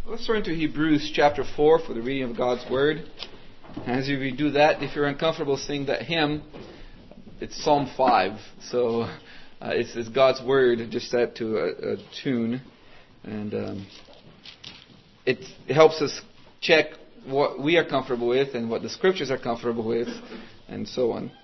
Let's turn to Hebrews chapter 4 for the reading of God's Word. As you do that, if you're uncomfortable singing that hymn, it's Psalm 5. So it's God's Word just set to a tune. And it helps us check what we are comfortable with and what the Scriptures are comfortable with, and so on.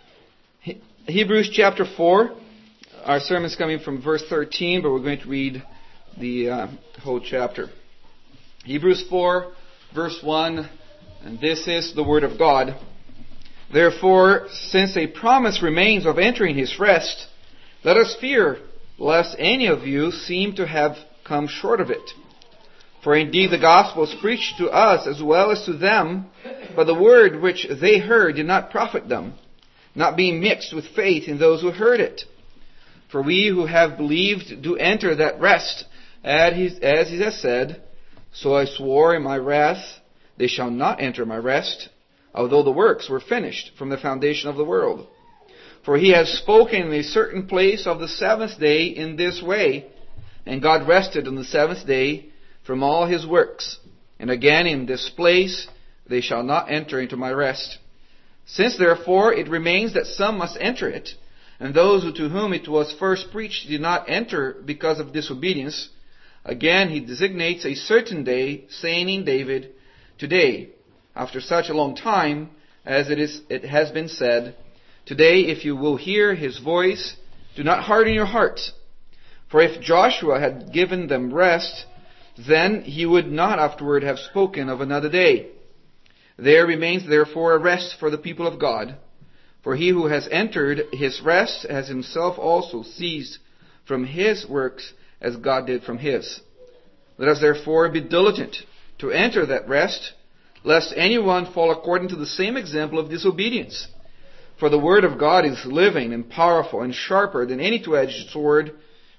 Hebrews chapter 4. Our sermon is coming from verse 13, but we're going to read the whole chapter. Hebrews 4, verse 1, and this is the Word of God. Therefore, since a promise remains of entering His rest, let us fear, lest any of you seem to have come short of it. For indeed the gospel is preached to us as well as to them, but the word which they heard did not profit them, not being mixed with faith in those who heard it. For we who have believed do enter that rest, as He has said, So I swore in my wrath, they shall not enter my rest, although the works were finished from the foundation of the world. For He has spoken in a certain place of the seventh day in this way, and God rested on the seventh day from all His works. And again in this place, they shall not enter into my rest. Since therefore it remains that some must enter it, and those to whom it was first preached did not enter because of disobedience, again He designates a certain day, saying in David, Today, after such a long time, as it has been said, Today, if you will hear His voice, do not harden your hearts. For if Joshua had given them rest, then he would not afterward have spoken of another day. There remains therefore a rest for the people of God. For he who has entered His rest has himself also ceased from his works as God did from His. Let us therefore be diligent to enter that rest, lest anyone fall according to the same example of disobedience. For the Word of God is living and powerful and sharper than any two-edged sword,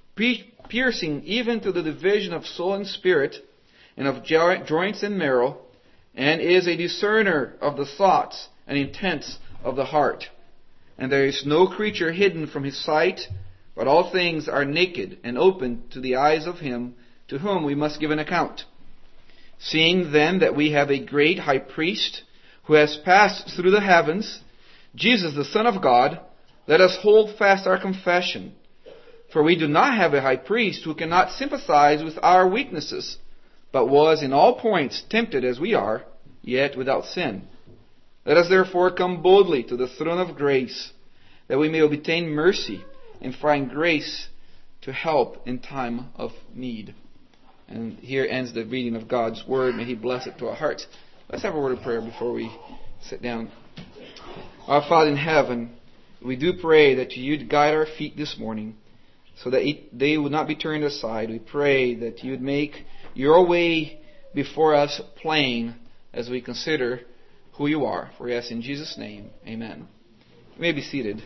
piercing even to the division of soul and spirit, and of joints and marrow, and is a discerner of the thoughts and intents of the heart. And there is no creature hidden from His sight, but all things are naked and open to the eyes of Him to whom we must give an account. Seeing then that we have a great high priest who has passed through the heavens, Jesus the Son of God, let us hold fast our confession. For we do not have a high priest who cannot sympathize with our weaknesses, but was in all points tempted as we are, yet without sin. Let us therefore come boldly to the throne of grace, that we may obtain mercy and find grace to help in time of need. And here ends the reading of God's Word. May He bless it to our hearts. Let's have a word of prayer before we sit down. Our Father in heaven, we do pray that You'd guide our feet this morning, so that they would not be turned aside. We pray that You would make Your way before us plain as we consider who You are. For we ask in Jesus' name, amen. You may be seated.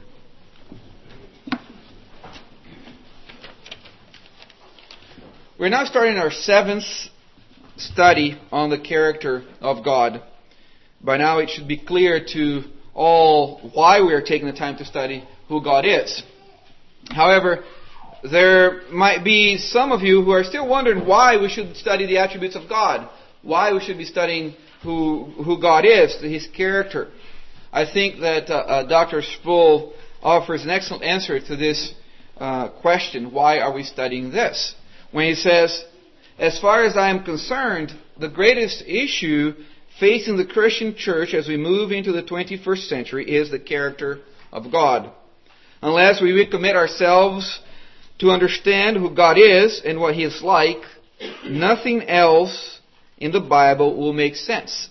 We're now starting our seventh study on the character of God. By now it should be clear to all why we are taking the time to study who God is. However, there might be some of you who are still wondering why we should study the attributes of God, why we should be studying who God is, His character. I think that Dr. Sproul offers an excellent answer to this question, why are we studying this? When he says, as far as I am concerned, the greatest issue facing the Christian church as we move into the 21st century is the character of God. Unless we recommit ourselves to understand who God is and what He is like, nothing else in the Bible will make sense.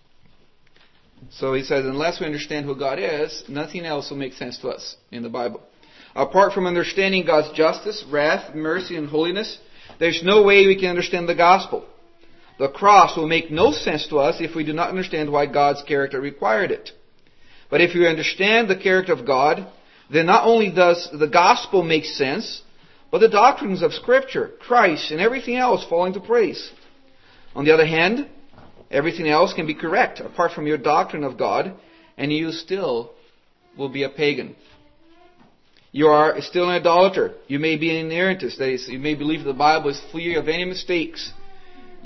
So he says, unless we understand who God is, nothing else will make sense to us in the Bible. Apart from understanding God's justice, wrath, mercy, and holiness, there's no way we can understand the gospel. The cross will make no sense to us if we do not understand why God's character required it. But if we understand the character of God, then not only does the gospel make sense, but the doctrines of Scripture, Christ, and everything else fall into place. On the other hand, everything else can be correct apart from your doctrine of God, and you still will be a pagan. You are still an idolater. You may be an inerrantist. That is, you may believe the Bible is free of any mistakes.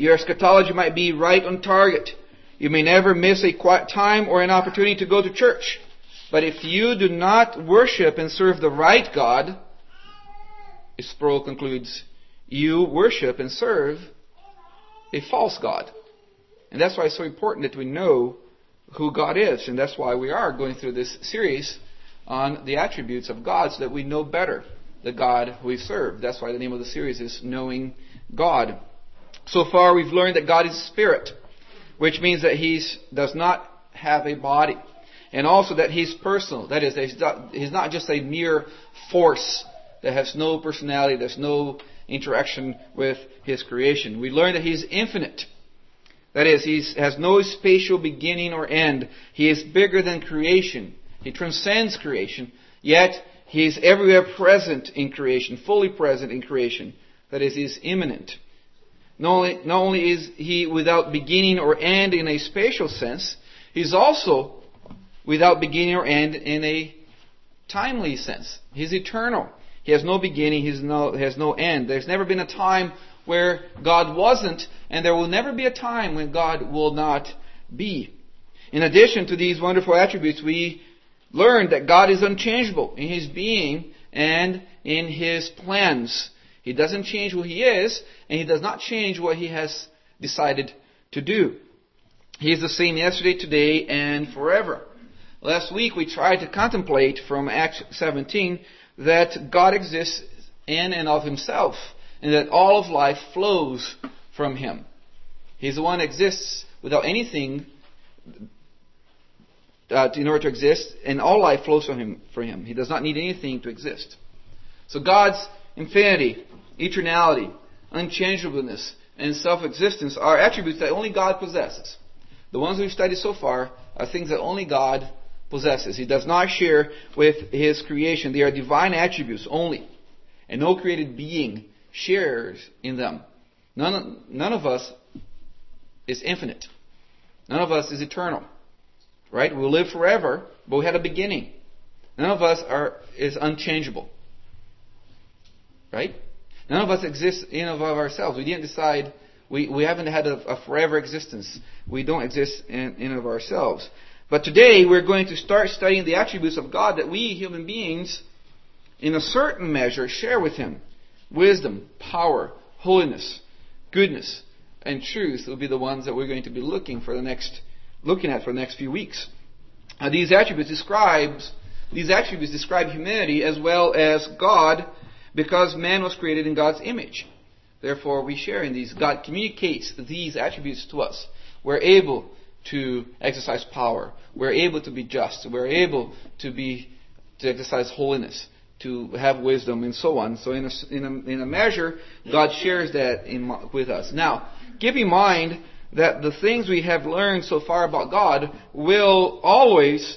your eschatology might be right on target. You may never miss a quiet time or an opportunity to go to church. But if you do not worship and serve the right God, Sproul concludes, you worship and serve a false God. And that's why it's so important that we know who God is. And that's why we are going through this series on the attributes of God, so that we know better the God we serve. That's why the name of the series is Knowing God. So far we've learned that God is Spirit, which means that He does not have a body. And also that He's personal. That is, He's not just a mere force that has no personality, there's no interaction with His creation. We learned that He's infinite. That is, He has no spatial beginning or end. He is bigger than creation. He transcends creation. Yet, He is everywhere present in creation, fully present in creation. That is, He is immanent. Not only is He without beginning or end in a spatial sense, He's also without beginning or end in a timely sense. He's eternal. He has no beginning, He has no end. There's never been a time where God wasn't, and there will never be a time when God will not be. In addition to these wonderful attributes, we learned that God is unchangeable in His being and in His plans. He doesn't change who He is, and He does not change what He has decided to do. He is the same yesterday, today, and forever. Last week we tried to contemplate from Acts 17 that God exists in and of Himself, and that all of life flows from Him. He's the one that exists without anything in order to exist, and all life flows from Him. He does not need anything to exist. So God's infinity, eternality, unchangeableness, and self-existence are attributes that only God possesses. The ones we've studied so far are things that only God possesses. He does not share with His creation. They are divine attributes only. And no created being shares in them. None of us is infinite. None of us is eternal. Right? We'll live forever, but we had a beginning. None of us is unchangeable. Right? None of us exist in and of ourselves. We didn't decide, we haven't had a forever existence. We don't exist in and of ourselves. But today we're going to start studying the attributes of God that we human beings, in a certain measure, share with Him. Wisdom, power, holiness, goodness, and truth will be the ones that we're going to be looking at for the next few weeks. These attributes describe humanity as well as God, because man was created in God's image. Therefore, we share in these. God communicates these attributes to us. We're able to exercise power. We're able to be just. We're able to exercise holiness, to have wisdom, and so on. So in a measure, God shares that with us. Now, keep in mind that the things we have learned so far about God will always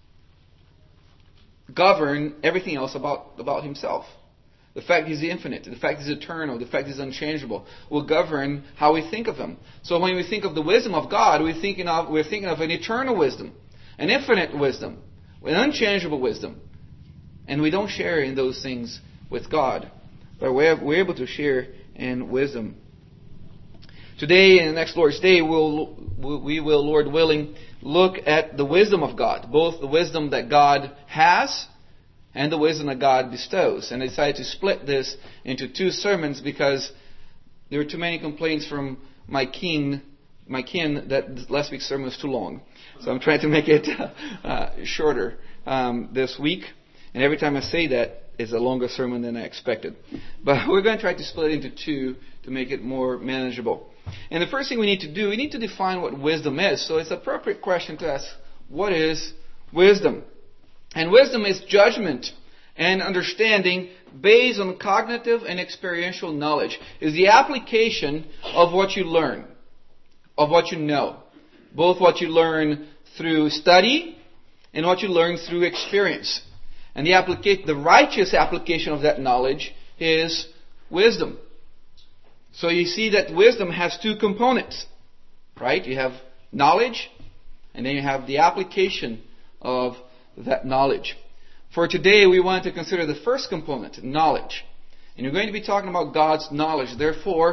govern everything else about Himself. The fact He's infinite, the fact He's eternal, the fact He's unchangeable will govern how we think of Him. So when we think of the wisdom of God, we're thinking of an eternal wisdom, an infinite wisdom, an unchangeable wisdom. And we don't share in those things with God, but we're able to share in wisdom. Today and next Lord's Day, we will, Lord willing, look at the wisdom of God, both the wisdom that God has and the wisdom that God bestows. And I decided to split this into two sermons because there were too many complaints from my kin that last week's sermon was too long. So I'm trying to make it shorter this week. And every time I say that, it's a longer sermon than I expected. But we're going to try to split it into two to make it more manageable. And the first thing we need to do, we need to define what wisdom is. So it's an appropriate question to ask, what is wisdom? And wisdom is judgment and understanding based on cognitive and experiential knowledge. Is the application of what you learn, of what you know. Both what you learn through study and what you learn through experience. And the righteous application of that knowledge is wisdom. So you see that wisdom has two components, right? You have knowledge, and then you have the application of that knowledge. For today, we want to consider the first component, knowledge. And we're going to be talking about God's knowledge. Therefore,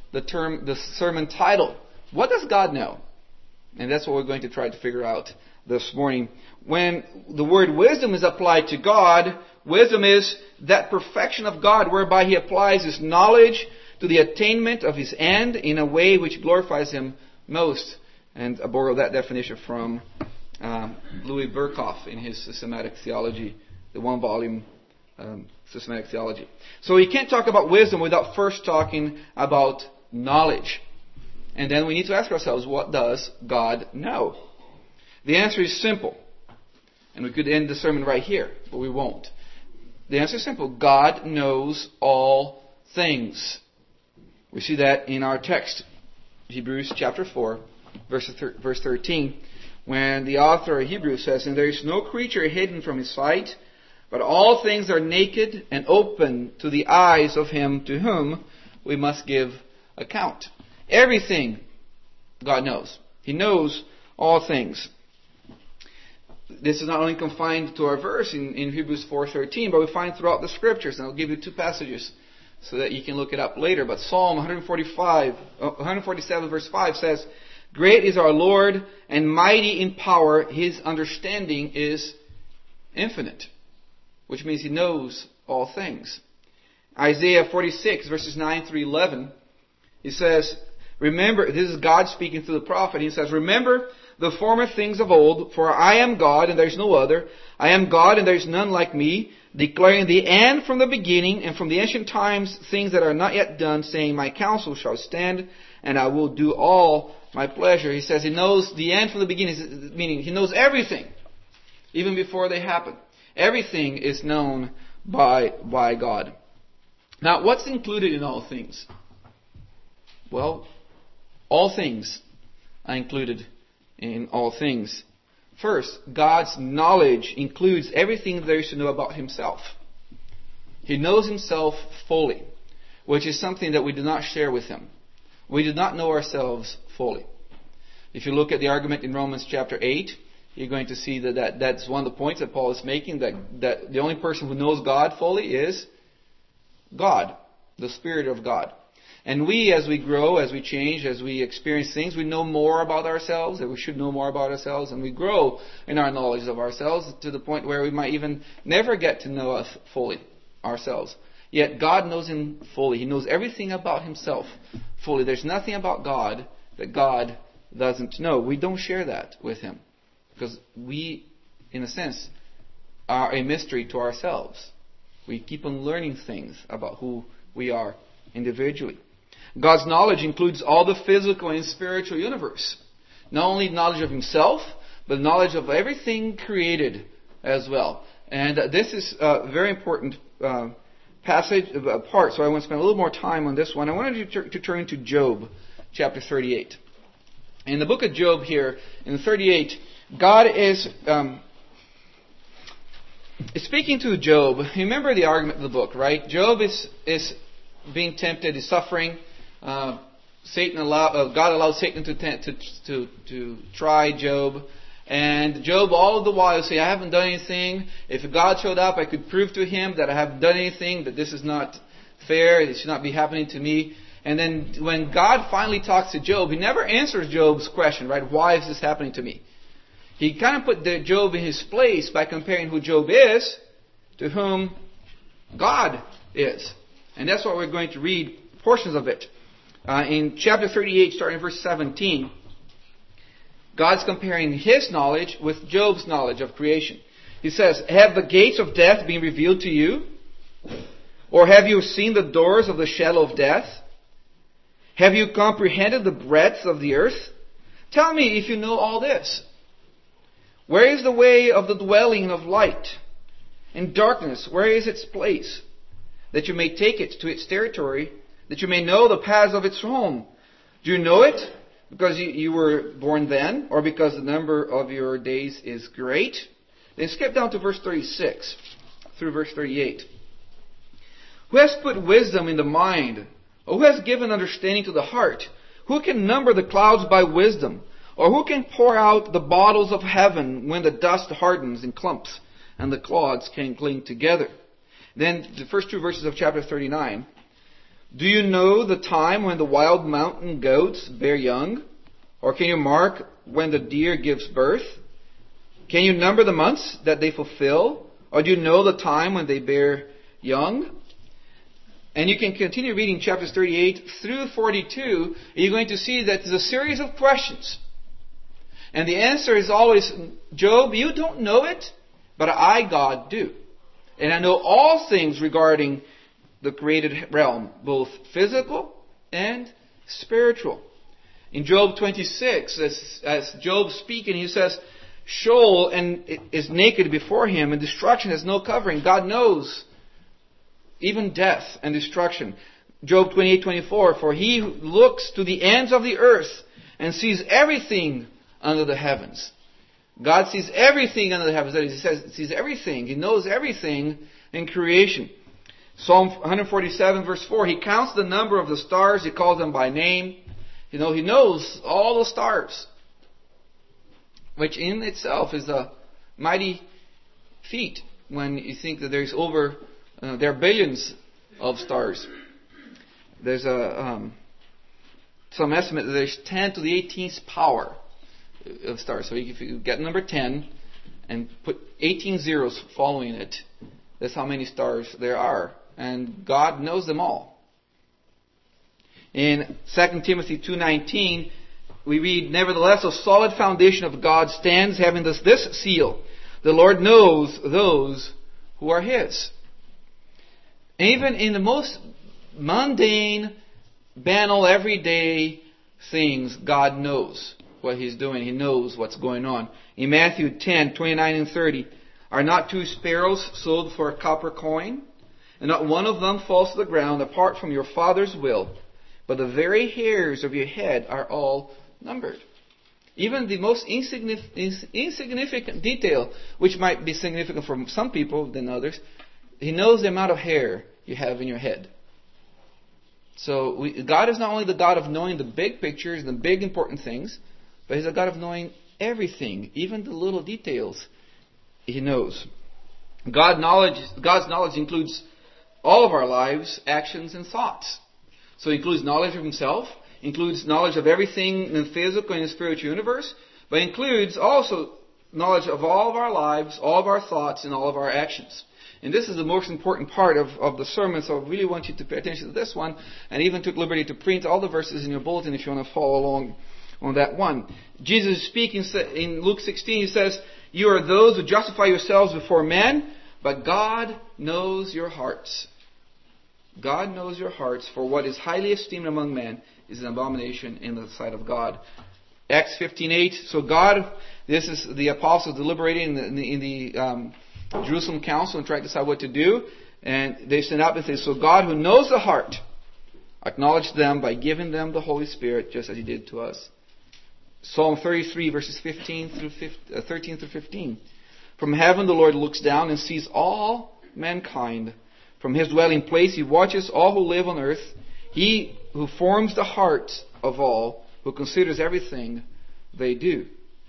the sermon title. What does God know? And that's what we're going to try to figure out this morning. When the word wisdom is applied to God, wisdom is that perfection of God whereby He applies His knowledge to the attainment of His end in a way which glorifies Him most. And I borrow that definition from Louis Berkhoff in his Systematic Theology, the one-volume Systematic Theology. So we can't talk about wisdom without first talking about knowledge. And then we need to ask ourselves, what does God know? The answer is simple. And we could end the sermon right here, but we won't. The answer is simple. God knows all things. We see that in our text, Hebrews chapter 4, verse 13, when the author of Hebrews says, "And there is no creature hidden from His sight, but all things are naked and open to the eyes of Him to whom we must give account." Everything God knows. He knows all things. This is not only confined to our verse in Hebrews 4:13, but we find throughout the Scriptures. And I'll give you two passages so that you can look it up later. But Psalm 147 verse 5 says, "Great is our Lord and mighty in power. His understanding is infinite." Which means He knows all things. Isaiah 46 verses 9 through 11, He says, "Remember," this is God speaking through the prophet. He says, "Remember the former things of old, for I am God and there is no other. I am God and there is none like me, declaring the end from the beginning and from the ancient times things that are not yet done, saying, my counsel shall stand and I will do all my pleasure." He says He knows the end from the beginning, meaning He knows everything, even before they happen. Everything is known by God. Now, what's included in all things? Well, all things are included in all things. First, God's knowledge includes everything there is to know about Himself. He knows Himself fully, which is something that we do not share with Him. We do not know ourselves fully. If you look at the argument in Romans chapter 8, you're going to see that's one of the points that Paul is making, that the only person who knows God fully is God, the Spirit of God. And we, as we grow, as we change, as we experience things, we know more about ourselves, that we should know more about ourselves, and we grow in our knowledge of ourselves to the point where we might even never get to know us fully, ourselves. Yet God knows Him fully. He knows everything about Himself fully. There's nothing about God that God doesn't know. We don't share that with Him, because we, in a sense, are a mystery to ourselves. We keep on learning things about who we are individually. God's knowledge includes all the physical and spiritual universe. Not only knowledge of Himself, but knowledge of everything created as well. And this is a very important part, so I want to spend a little more time on this one. I wanted to turn to Job, chapter 38. In the book of Job here, in 38, God is speaking to Job. You remember the argument of the book, right? Job is being tempted, is suffering. God allowed Satan to try Job, and Job all the while say, "I haven't done anything. If God showed up, I could prove to him that I haven't done anything, that this is not fair, it should not be happening to me." And then when God finally talks to Job, He never answers Job's question, right? Why is this happening to me? He kind of put Job in his place by comparing who Job is to whom God is. And that's what we're going to read portions of it. In chapter 38, starting in verse 17, God's comparing His knowledge with Job's knowledge of creation. He says, "Have the gates of death been revealed to you? Or have you seen the doors of the shadow of death? Have you comprehended the breadth of the earth? Tell me if you know all this. Where is the way of the dwelling of light? In darkness, where is its place? That you may take it to its territory, that you may know the paths of its home. Do you know it because you were born then, or because the number of your days is great?" Then skip down to verse 36 through verse 38. "Who has put wisdom in the mind? Or who has given understanding to the heart? Who can number the clouds by wisdom? Or who can pour out the bottles of heaven when the dust hardens in clumps and the clods can cling together?" Then the first two verses of chapter 39. Do you know the time when the wild mountain goats bear young? Or can you mark when the deer gives birth? Can you number the months that they fulfill? Or do you know the time when they bear young? And you can continue reading chapters 38 through 42. And you're going to see that there's a series of questions. And the answer is always, Job, you don't know it, but I, God, do. And I know all things regarding the created realm, both physical and spiritual. In Job 26, as Job speaking, he says, Sheol is naked before him, and destruction has no covering. God knows even death and destruction. Job 28:24, for he looks to the ends of the earth and sees everything under the heavens. God sees everything under the heavens. He sees everything. He knows everything in creation. Psalm 147 verse 4, he counts the number of the stars. He calls them by name. He knows all the stars, which in itself is a mighty feat when you think that there are billions of stars. There's some estimate that there's 10 to the 18th power of stars. So if you get number 10 and put 18 zeros following it, that's how many stars there are. And God knows them all. In 2 Timothy 2:19, we read, nevertheless, a solid foundation of God stands, having this seal. The Lord knows those who are His. And even in the most mundane, banal, everyday things, God knows what He's doing. He knows what's going on. In Matthew 10:29 and 30, are not 2 sparrows sold for a copper coin? And not one of them falls to the ground apart from your Father's will. But the very hairs of your head are all numbered. Even the most insignificant detail, which might be significant for some people than others, He knows the amount of hair you have in your head. So God is not only the God of knowing the big pictures and the big important things, but He's a God of knowing everything, even the little details He knows. God's knowledge includes all of our lives, actions, and thoughts. So it includes knowledge of Himself, includes knowledge of everything in the physical and the spiritual universe, but includes also knowledge of all of our lives, all of our thoughts, and all of our actions. And this is the most important part of the sermon, so I really want you to pay attention to this one, and even took liberty to print all the verses in your bulletin if you want to follow along on that one. Jesus is speaking in Luke 16, He says, you are those who justify yourselves before men, but God knows your hearts. God knows your hearts, for what is highly esteemed among men is an abomination in the sight of God. Acts 15:8. So God, this is the apostles deliberating in the Jerusalem council and trying to decide what to do. And they stand up and say, so God who knows the heart, acknowledged them by giving them the Holy Spirit, just as He did to us. Psalm 33 verses 13 through 15. From heaven the Lord looks down and sees all mankind. From His dwelling place He watches all who live on earth. He who forms the hearts of all, who considers everything they do.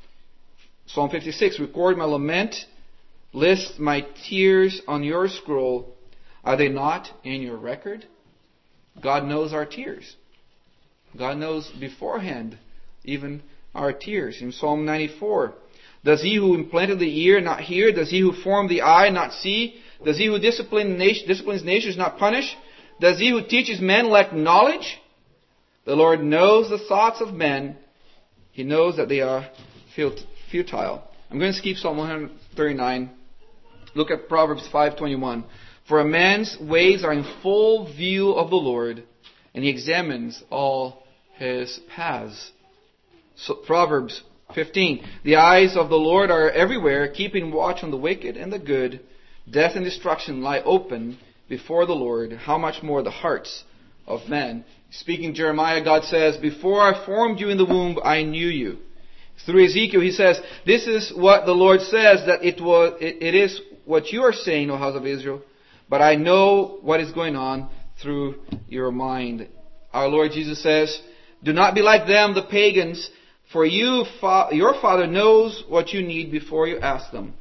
Psalm 56, record my lament, list my tears on your scroll. Are they not in your record? God knows our tears. God knows beforehand even our tears. In Psalm 94, does He who implanted the ear not hear? Does He who formed the eye not see? Does He who disciplines nations not punish? Does He who teaches men lack knowledge? The Lord knows the thoughts of men. He knows that they are futile. I'm going to skip Psalm 139. Look at Proverbs 5:21. For a man's ways are in full view of the Lord, and He examines all his paths. So, Proverbs 15. The eyes of the Lord are everywhere, keeping watch on the wicked and the good. Death and destruction lie open before the Lord. How much more the hearts of men? Speaking Jeremiah, God says, before I formed you in the womb, I knew you. Through Ezekiel, He says, this is what the Lord says, that it is what you are saying, O house of Israel. But I know what is going on through your mind. Our Lord Jesus says, do not be like them, the pagans, for your Father knows what you need before you ask them.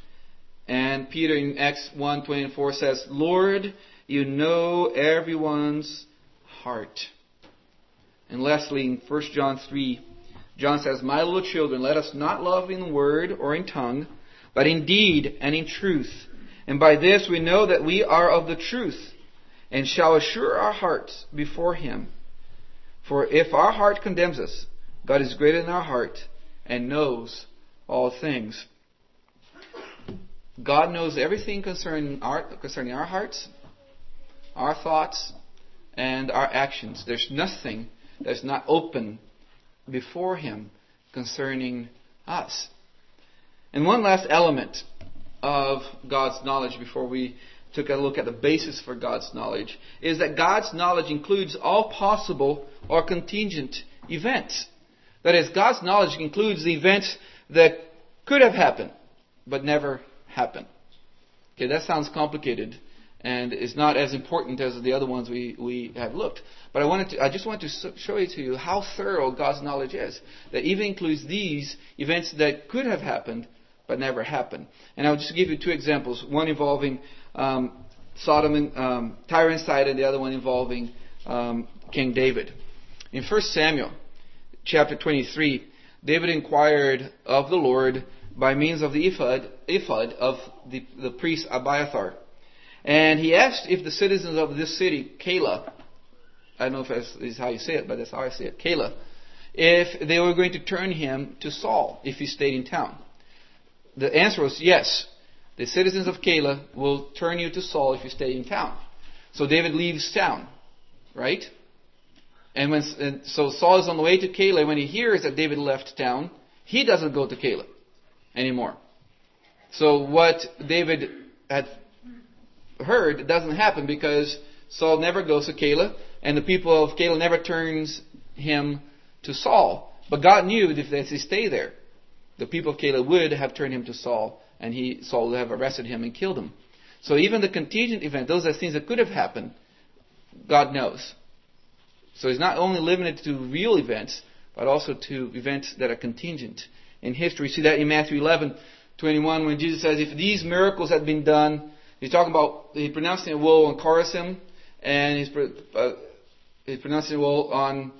And Peter in Acts 1:24 says, Lord, you know everyone's heart. And lastly, in 1 John 3, John says, "My little children, let us not love in word or in tongue, but in deed and in truth. And by this we know that we are of the truth, and shall assure our hearts before Him. For if our heart condemns us, God is greater than our heart and knows all things." God knows everything concerning our hearts, our thoughts, and our actions. There's nothing that's not open before Him concerning us. And one last element of God's knowledge before we took a look at the basis for God's knowledge is that God's knowledge includes all possible or contingent events. That is, God's knowledge includes the events that could have happened but never happened. Okay, that sounds complicated and is not as important as the other ones we have looked. But I just want to show it to you how thorough God's knowledge is. That even includes these events that could have happened but never happened. And I'll just give you two examples. One involving Sodom and Tyre and Sidon, the other one involving King David. In 1 Samuel chapter 23, David inquired of the Lord by means of the ephod of the priest Abiathar. And he asked if the citizens of this city, Keilah, I don't know if this is how you say it, but that's how I say it, Keilah, if they were going to turn him to Saul if he stayed in town. The answer was yes. The citizens of Keilah will turn you to Saul if you stay in town. So David leaves town, right? And so Saul is on the way to Keilah. When he hears that David left town, he doesn't go to Keilah anymore. So what David had heard doesn't happen because Saul never goes to Keilah, and the people of Keilah never turns him to Saul. But God knew that if they stay there, the people of Keilah would have turned him to Saul, and Saul would have arrested him and killed him. So even the contingent event, those are things that could have happened, God knows. So He's not only limited to real events, but also to events that are contingent in history. You see that in Matthew 11:21, when Jesus says, if these miracles had been done, He's talking about, He pronounced a woe on Chorazin, and He's pronouncing a woe on,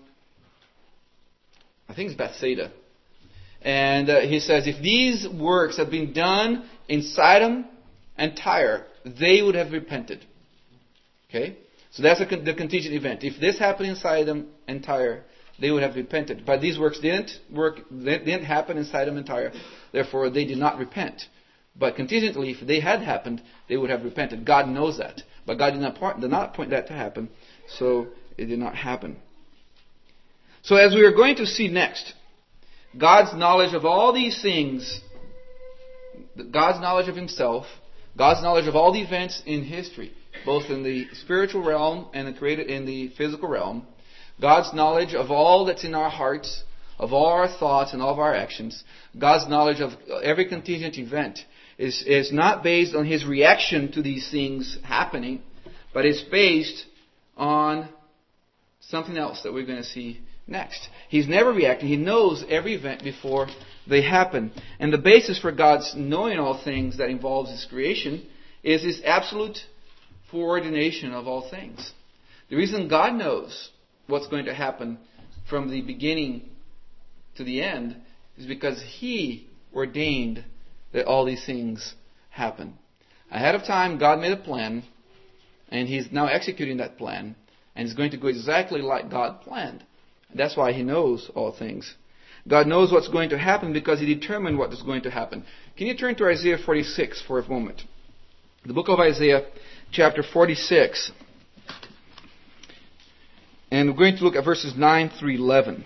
I think it's Bethsaida. And He says, if these works had been done in Sidon and Tyre, they would have repented. Okay? So that's the contingent event. If this happened in Sidon and Tyre, they would have repented. But these works didn't happen in Sidon and Tyre. Therefore, they did not repent. But contingently, if they had happened, they would have repented. God knows that. But God did not point that to happen. So it did not happen. So as we are going to see next, God's knowledge of all these things, God's knowledge of Himself, God's knowledge of all the events in history, both in the spiritual realm and in the physical realm, God's knowledge of all that's in our hearts, of all our thoughts and all of our actions, God's knowledge of every contingent event is not based on His reaction to these things happening, but is based on something else that we're going to see next. He's never reacting. He knows every event before they happen. And the basis for God's knowing all things that involves His creation is His absolute foreordination of all things. The reason God knows what's going to happen from the beginning to the end is because He ordained that all these things happen. Ahead of time, God made a plan, and He's now executing that plan, and it's going to go exactly like God planned. That's why He knows all things. God knows what's going to happen because He determined what is going to happen. Can you turn to Isaiah 46 for a moment? The book of Isaiah, chapter 46. And we're going to look at verses 9 through 11.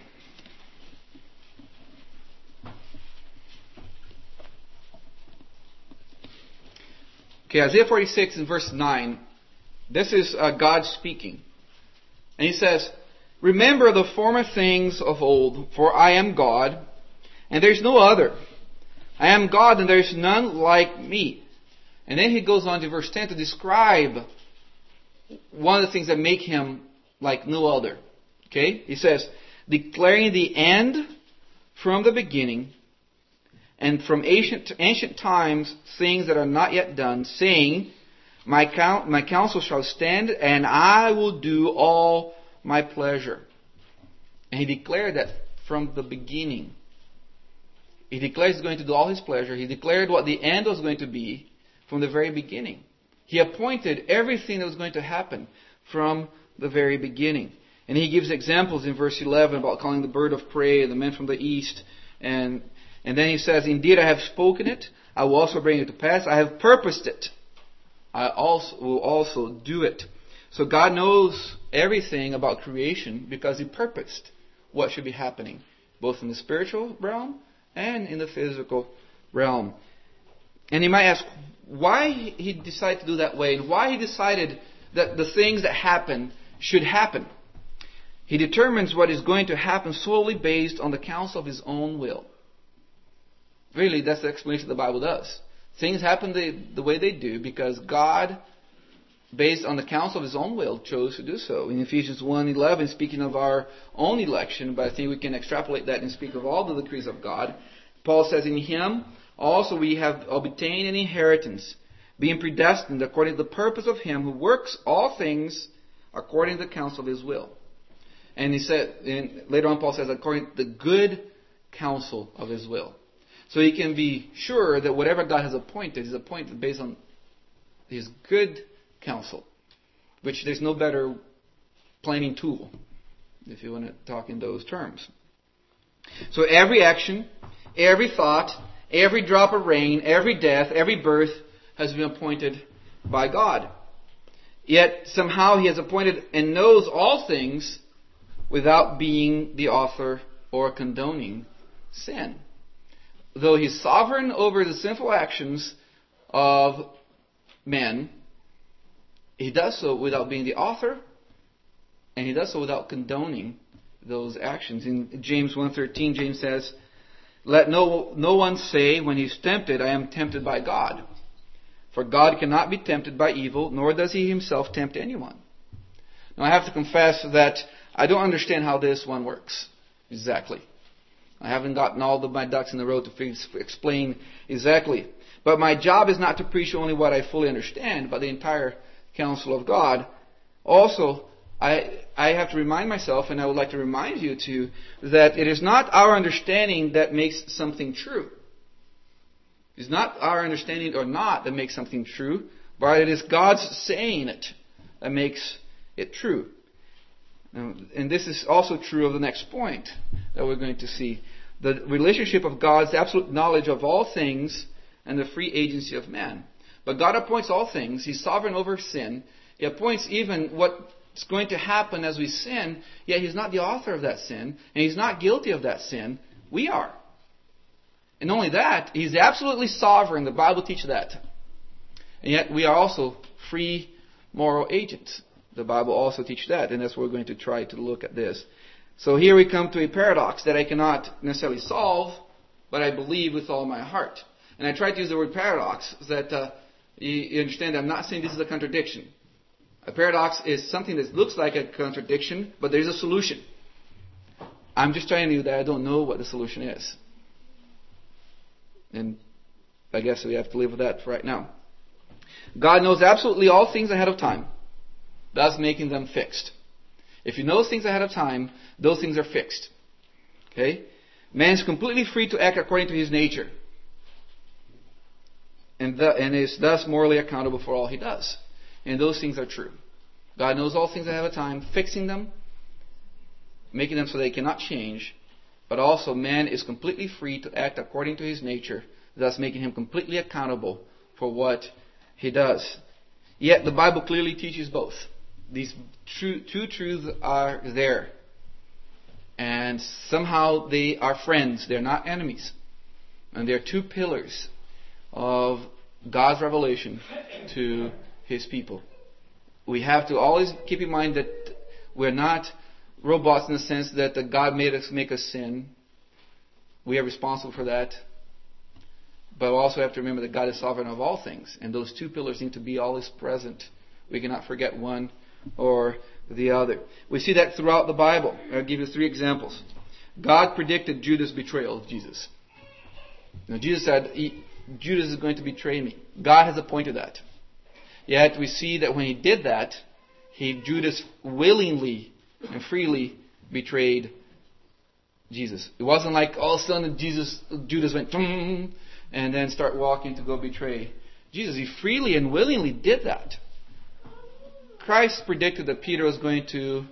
Okay, Isaiah 46 in verse 9. This is God speaking. And He says, remember the former things of old, for I am God, and there is no other. I am God, and there is none like me. And then He goes on to verse 10 to describe one of the things that make Him like no other. Okay? He says, declaring the end from the beginning, and from ancient times things that are not yet done, saying, my counsel shall stand, and I will do all my pleasure. And He declared that from the beginning. He declared He's going to do all His pleasure. He declared what the end was going to be from the very beginning. He appointed everything that was going to happen from the very beginning. And He gives examples in verse 11 about calling the bird of prey, the men from the east. And then He says, indeed I have spoken it. I will also bring it to pass. I have purposed it. I will also do it. So God knows everything about creation because He purposed what should be happening, both in the spiritual realm and in the physical realm. And you might ask why He decided to do that way, and why He decided that the things that happen should happen. He determines what is going to happen solely based on the counsel of His own will. Really, that's the explanation the Bible does. Things happen the way they do because God, based on the counsel of His own will, chose to do so. In Ephesians 1:11, speaking of our own election, but I think we can extrapolate that and speak of all the decrees of God, Paul says, in Him also we have obtained an inheritance, being predestined according to the purpose of Him who works all things according to the counsel of His will. And he said, and later on Paul says, according to the good counsel of His will. So he can be sure that whatever God has appointed is appointed based on His good counsel, which there's no better planning tool, if you want to talk in those terms. So every action, every thought, every drop of rain, every death, every birth has been appointed by God. Yet somehow He has appointed and knows all things without being the author or condoning sin. Though He's sovereign over the sinful actions of men, He does so without being the author, and He does so without condoning those actions. In James 1:13, James says, let no one say when he's tempted, I am tempted by God. For God cannot be tempted by evil, nor does He Himself tempt anyone. Now I have to confess that I don't understand how this one works exactly. I haven't gotten all of my ducks in a row to explain exactly. But my job is not to preach only what I fully understand, but the entire counsel of God. Also, I have to remind myself, and I would like to remind you too, that it is not our understanding that makes something true. It's not our understanding or not that makes something true, but it is God's saying it that makes it true. And this is also true of the next point that we're going to see. The relationship of God's absolute knowledge of all things and the free agency of man. But God appoints all things. He's sovereign over sin. He appoints even what's going to happen as we sin, yet He's not the author of that sin, and He's not guilty of that sin. We are. And not only that, He's absolutely sovereign. The Bible teaches that. And yet we are also free moral agents. The Bible also teaches that, and that's what we're going to try to look at this. So here we come to a paradox that I cannot necessarily solve, but I believe with all my heart. And I try to use the word paradox, so that you understand that I'm not saying this is a contradiction. A paradox is something that looks like a contradiction, but there's a solution. I'm just telling you that I don't know what the solution is. And I guess we have to live with that for right now. God knows absolutely all things ahead of time, thus making them fixed. If you know things ahead of time, those things are fixed. Okay? Man is completely free to act according to his nature. And is thus morally accountable for all he does. And those things are true. God knows all things ahead of time, fixing them, making them so they cannot change. But also man is completely free to act according to his nature, thus making him completely accountable for what he does. Yet the Bible clearly teaches both. These two truths are there. And somehow they are friends. They're not enemies. And they're two pillars of God's revelation to His people. We have to always keep in mind that we're not robots in the sense that God made us make us sin. We are responsible for that. But we also have to remember that God is sovereign of all things. And those two pillars need to be always present. We cannot forget one or the other. We see that throughout the Bible. I'll give you 3 examples. God predicted Judas' betrayal of Jesus. Now, Jesus said, Judas is going to betray me. God has appointed that. Yet we see that when He did that, Judas willingly and freely betrayed Jesus. It wasn't like all of a sudden Judas went and then start walking to go betray Jesus. He freely and willingly did that. Christ predicted that Peter was going to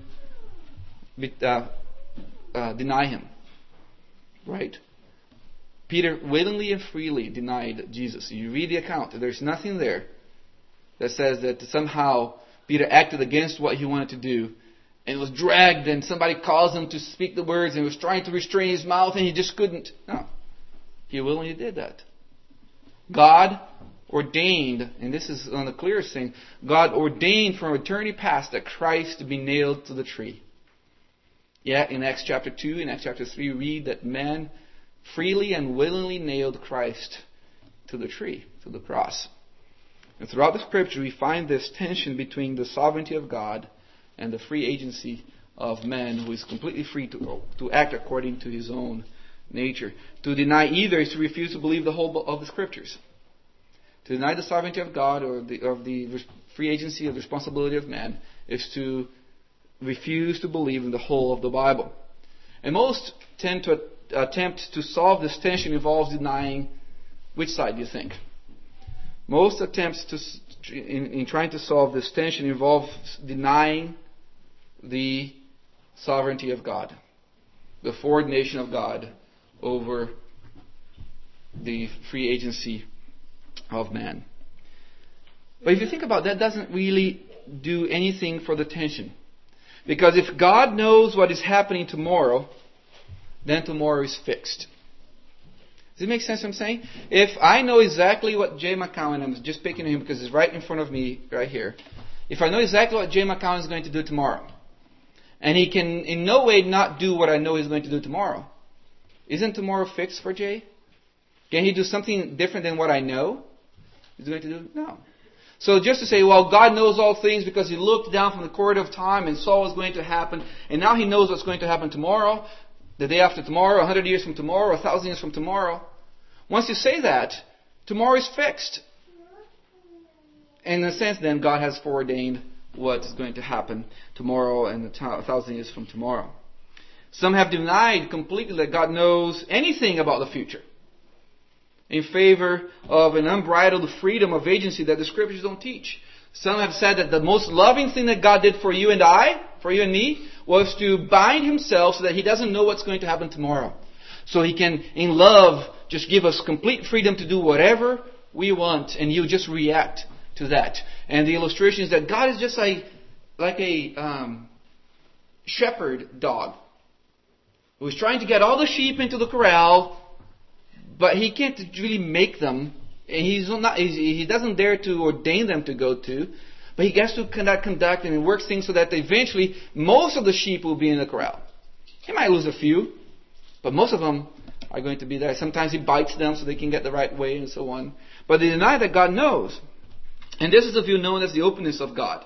deny him. Right? Peter willingly and freely denied Jesus. You read the account. There's nothing there that says that somehow Peter acted against what he wanted to do and was dragged and somebody caused him to speak the words and was trying to restrain his mouth and he just couldn't. No. He willingly did that. God ordained, and this is one of the clearest things, God ordained from eternity past that Christ be nailed to the tree. Yet in Acts chapter 2 and Acts chapter 3 we read that man freely and willingly nailed Christ to the tree, to the cross. And throughout the Scripture we find this tension between the sovereignty of God and the free agency of man, who is completely free to act according to his own nature. To deny either is to refuse to believe the whole of the Scriptures. To deny the sovereignty of God or the free agency of the responsibility of man is to refuse to believe in the whole of the Bible. And most tend to attempt to solve this tension involves denying which side, do you think? Most attempts in trying to solve this tension involve denying the sovereignty of God, the foreordination of God over the free agency of man. But if you think about that, doesn't really do anything for the tension. Because if God knows what is happening tomorrow, then tomorrow is fixed. Does it make sense what I'm saying? If I know exactly what Jay McCowan, I'm just picking him because he's right in front of me right here. If I know exactly what Jay McCowan is going to do tomorrow, and he can in no way not do what I know he's going to do tomorrow, isn't tomorrow fixed for Jay? Can he do something different than what I know he's going to do? No. So just to say, well, God knows all things because He looked down from the corridor of time and saw what's going to happen, and now He knows what's going to happen tomorrow, the day after tomorrow, 100 years from tomorrow, 1,000 years from tomorrow. Once you say that, tomorrow is fixed. And in a sense, then, God has foreordained what is going to happen tomorrow and 1,000 years from tomorrow. Some have denied completely that God knows anything about the future, in favor of an unbridled freedom of agency that the Scriptures don't teach. Some have said that the most loving thing that God did for you and I, for you and me, was to bind Himself so that He doesn't know what's going to happen tomorrow. So He can, in love, just give us complete freedom to do whatever we want, and you just react to that. And the illustration is that God is just like a shepherd dog who's trying to get all the sheep into the corral, but he can't really make them. He doesn't dare to ordain them to go to, but he gets to conduct and works things so that eventually most of the sheep will be in the corral. He might lose a few, but most of them are going to be there. Sometimes he bites them so they can get the right way and so on. But they deny that God knows. And this is a view known as the openness of God.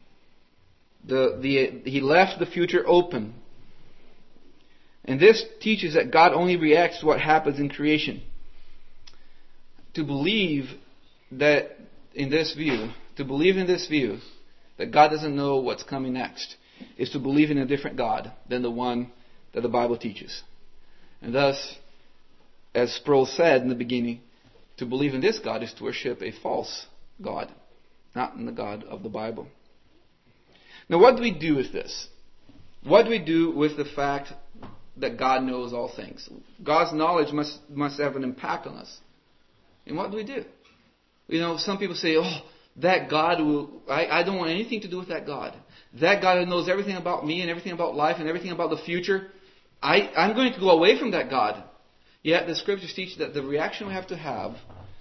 He left the future open. And this teaches that God only reacts to what happens in creation. To believe in this view, that God doesn't know what's coming next, is to believe in a different God than the one that the Bible teaches. And thus, as Sproul said in the beginning, to believe in this God is to worship a false God, not in the God of the Bible. Now, what do we do with this? What do we do with the fact that God knows all things? God's knowledge must have an impact on us. And what do? Some people say, that God I don't want anything to do with that God. That God who knows everything about me and everything about life and everything about the future, I'm going to go away from that God. Yet the Scriptures teach that the reaction we have to have,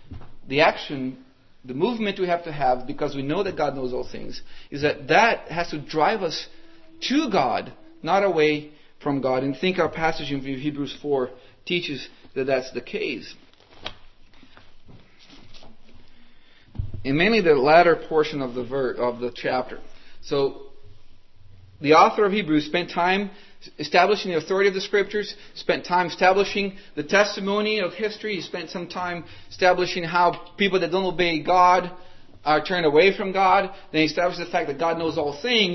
the movement we have to have, because we know that God knows all things, is that has to drive us to God, not away from God. And think our passage in Hebrews 4 teaches that that's the case. And mainly the latter portion of the chapter. So, the author of Hebrews spent time establishing the authority of the Scriptures, spent time establishing the testimony of history, he spent some time establishing how people that don't obey God are turned away from God. Then he established the fact that God knows all things.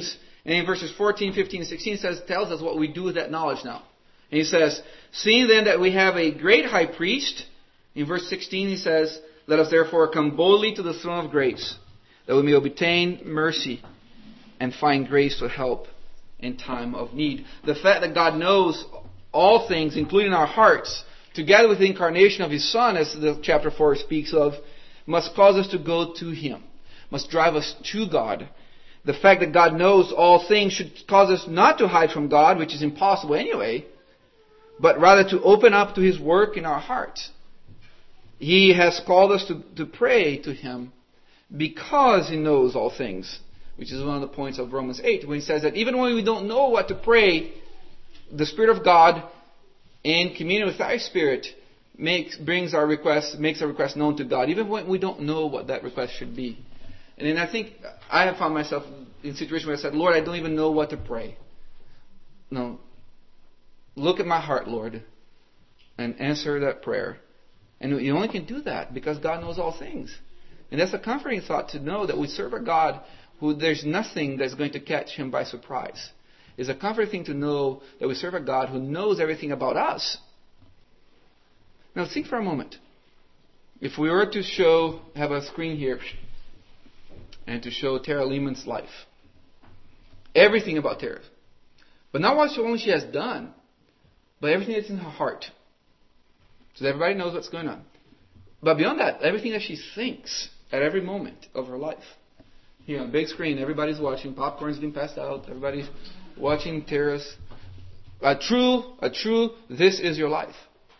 And in verses 14, 15, and 16 tells us what we do with that knowledge now. And he says, seeing then that we have a great high priest, in verse 16 he says, let us therefore come boldly to the throne of grace, that we may obtain mercy and find grace to help in time of need. The fact that God knows all things, including our hearts, together with the incarnation of His Son, as the chapter 4 speaks of, must cause us to go to Him, must drive us to God. The fact that God knows all things should cause us not to hide from God, which is impossible anyway, but rather to open up to His work in our hearts. He has called us to pray to Him because He knows all things, which is one of the points of Romans 8, when He says that even when we don't know what to pray, the Spirit of God, in communion with our spirit, makes our request known to God, even when we don't know what that request should be. And then I think I have found myself in situations where I said, Lord, I don't even know what to pray. No. Look at my heart, Lord, and answer that prayer. And you only can do that because God knows all things. And that's a comforting thought to know that we serve a God who there's nothing that's going to catch Him by surprise. It's a comforting thing to know that we serve a God who knows everything about us. Now think for a moment. If we were to have a screen here, and to show Tara Lehman's life. Everything about Tara. But not what only she has done, but everything that's in her heart. So that everybody knows what's going on. But beyond that, everything that she thinks at every moment of her life. Here on big screen, everybody's watching. Popcorn's being passed out. Everybody's watching Tara's. A true, this is your life.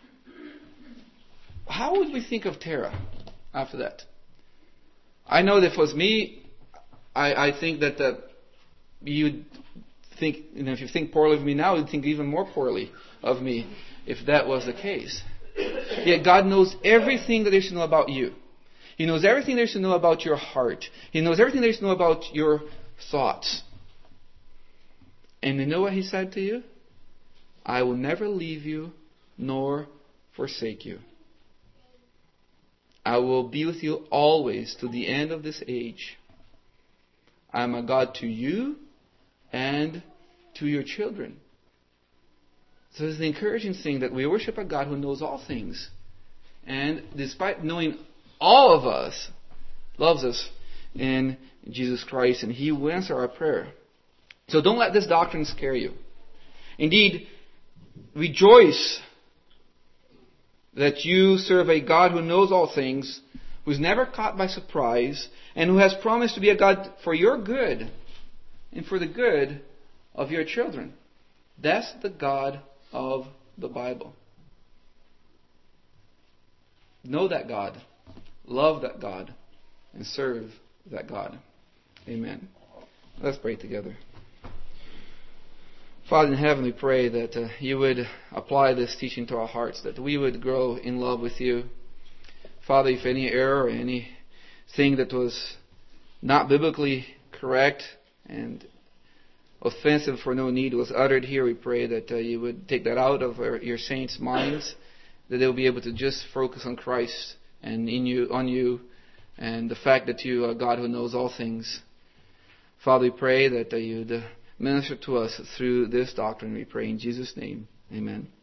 How would we think of Tara after that? I know that for me, I think that you'd think, if you think poorly of me now, you'd think even more poorly of me if that was the case. Yet God knows everything that there is to know about you. He knows everything there is to know about your heart. He knows everything there is to know about your thoughts. And you know what He said to you? I will never leave you nor forsake you. I will be with you always to the end of this age. I am a God to you and to your children. So it's the encouraging thing that we worship a God who knows all things. And despite knowing all of us, loves us in Jesus Christ. And He will answer our prayer. So don't let this doctrine scare you. Indeed, rejoice that you serve a God who knows all things, who's never caught by surprise, and who has promised to be a God for your good and for the good of your children. That's the God of the Bible. Know that God, love that God, and serve that God. Amen. Let's pray together. Father in heaven, we pray that You would apply this teaching to our hearts, that we would grow in love with You. Father, if any error or anything that was not biblically correct and offensive for no need was uttered here, we pray that You would take that out of Your saints' minds, that they will be able to just focus on Christ and on You, and the fact that You are a God who knows all things. Father, we pray that You'd minister to us through this doctrine. We pray in Jesus' name. Amen.